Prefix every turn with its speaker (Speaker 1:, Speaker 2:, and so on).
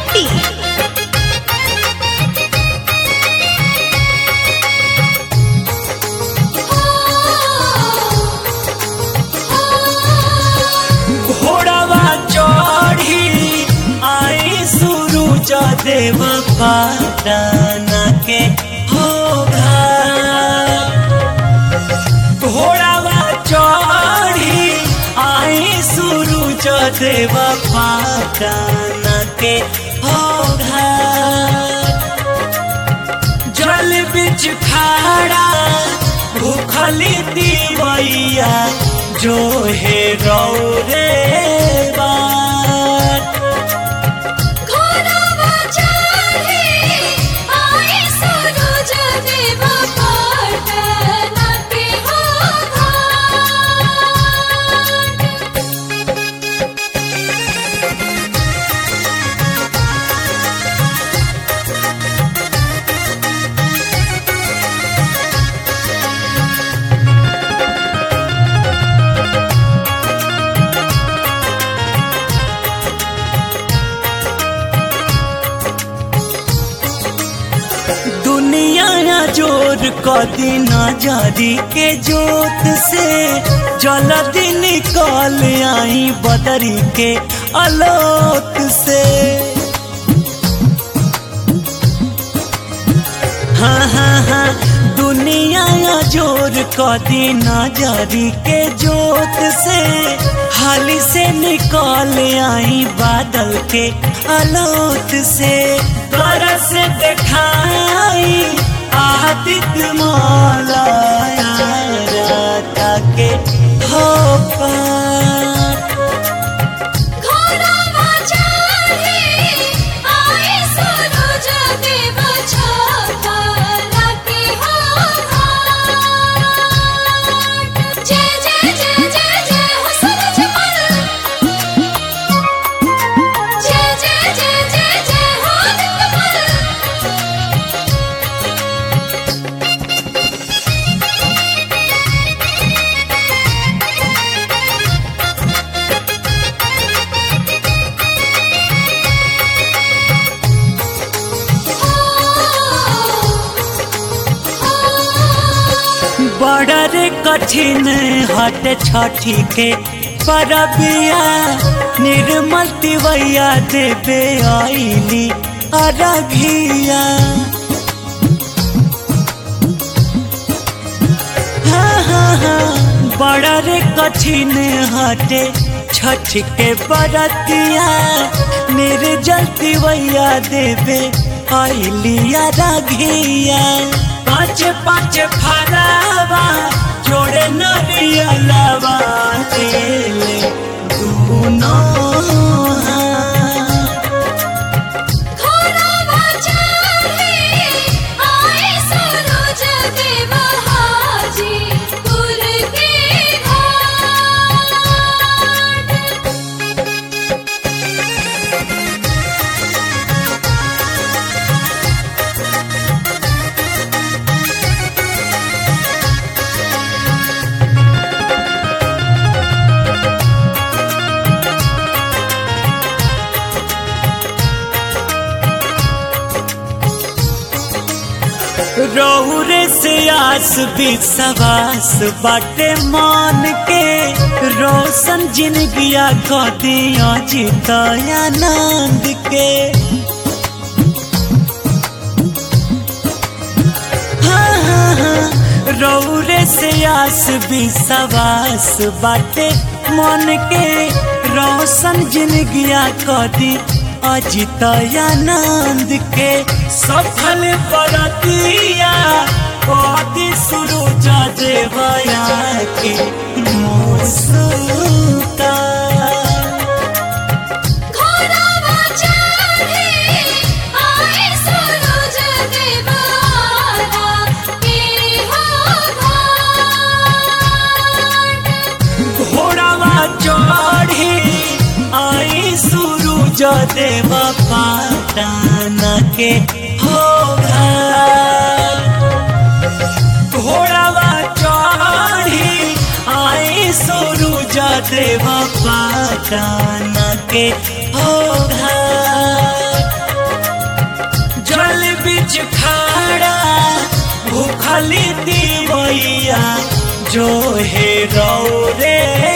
Speaker 1: भट्टी।
Speaker 2: घोड़ावा चढ़ी आई सूरज देव पाटना के होगा। घोड़ावा चढ़ी आई सूरज देव पाटना के होगा। जल बिच खाड़ा भूखली दीवैया जो है रौरे बात।
Speaker 1: घोड़ावा चढ़ी आई सूरज देव पाटना के होगा।
Speaker 2: दुनिया जोर कदी नजरी के जोत से जल्दी निकल आई बदरी के अलोत से। हाँ हाँ हाँ दुनिया जोर कदी नजरी के जोत से हाली से निकल आई बादल के अलोत से। बरस दिखाई आदित्य मौलाया राता के हो पार।
Speaker 1: घोड़ावा चढ़ी आई सूरज देव पाटना के होगा। जय जय जय जय जय हो सूरज मल। जय जय जय जय जय हो आदित्य मल।
Speaker 2: बड़ा रे कठिन हट छठी के परबिया निर्मल तिवैया देवे आईली अरघिया। हाँ हाँ हाँ बड़ा रे कठिन हटे छठ के बरतिया निर्जल तिवैया देवे आईली अरघिया। पाँच पाँच फरावा जोड़े नरियलवा तेले दोनों हाथ।
Speaker 1: घोड़ावा चढ़ी आई सूरज देव हाजीपुर के घाट।
Speaker 2: रौरे से आस विश्वास बाटे मान के रोशन जिंदगिया कदिया जीतया आनंद के। हाँ हाँ हाँ रौरे से आस विश्वास बाटे मन के रोशन जिंदगिया कदी अजितया आनंद के। सफल बरतिया कदी सूरज देवया के मुस्का।
Speaker 1: घोड़ावा चढ़ी आई सूरज देव के होगा।
Speaker 2: घोड़ावा चढ़ी आई सूरज देव पाटना के होगा। घोड़ावा चढ़ी आई सूरज देव पाटना के होगा। खाड़ा भूखली दिवैया जो हे रो रे